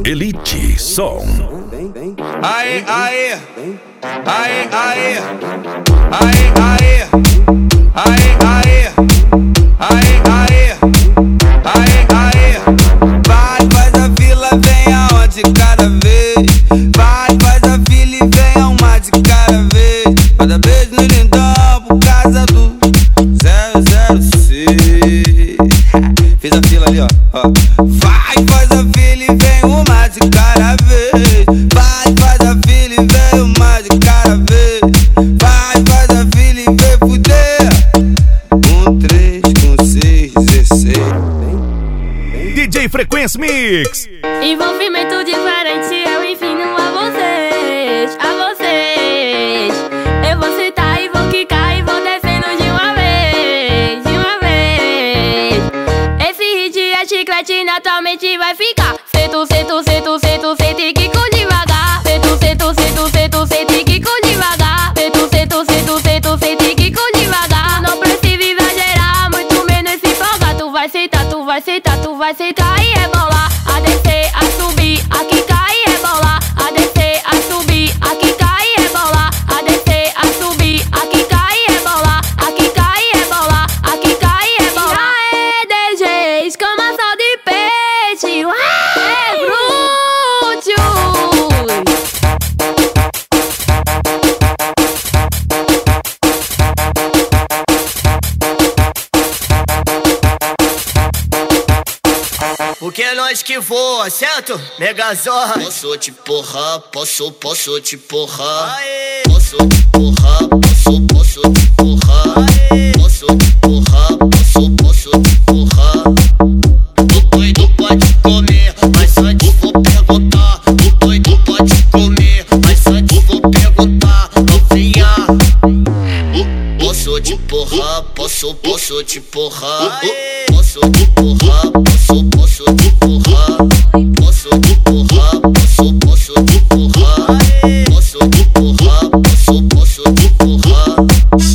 Elite Som. Aê, aê, aê, aê, aê, aê, aê, aê, aê, aê, aê, aê. Vai, faz a fila, vem aonde cada vez. Vai, faz a fila e vem a uma de cada vez. Cada beijo no lindão por causa do 006. Fiz a fila ali, ó. Vai, faz a fila e vem uma de cada vez. Vai, faz a fila e vem uma de cada vez. Vai, faz a fila e vem fuder. 1, 3, com 6, 16. DJ Frequência Mix. Envolvimento diferente eu ensino a vocês, a vocês. Eu vou sentar e vou quicar e vou descendo de uma vez, de uma vez. Esse hit é chiclete, naturalmente vai ficar. Sento, sento, sento, sento, sento e quico devagar. Sento, sento, sento, sento, sento e quico devagar. Sento, sento, sento, sento, sento e quico devagar. Não precisa exagerar, muito menos se empolgar. Tu vai sentar, tu vai sentar, tu vai sentar e rebolar. A descer, a subir, a quicar e rebolar. A descer, a subir, a quicar e rebolar. A descer, a subir, a quicar e rebolar. A quicar e rebolar, a quicar e rebolar. Aê, DG, escamação de peixe. Ué, bruto. Porque é nós que voa, certo? Megazorra. Posso te porrar, posso te porrar. Posso te porrar, posso te porrar. Posso te porrar, posso te porrar. O doido pode comer, mas antes vou perguntar. O doido pode comer, mas antes vou perguntar. Novinha, posso te porrar, posso te porrar. Posso te porrar.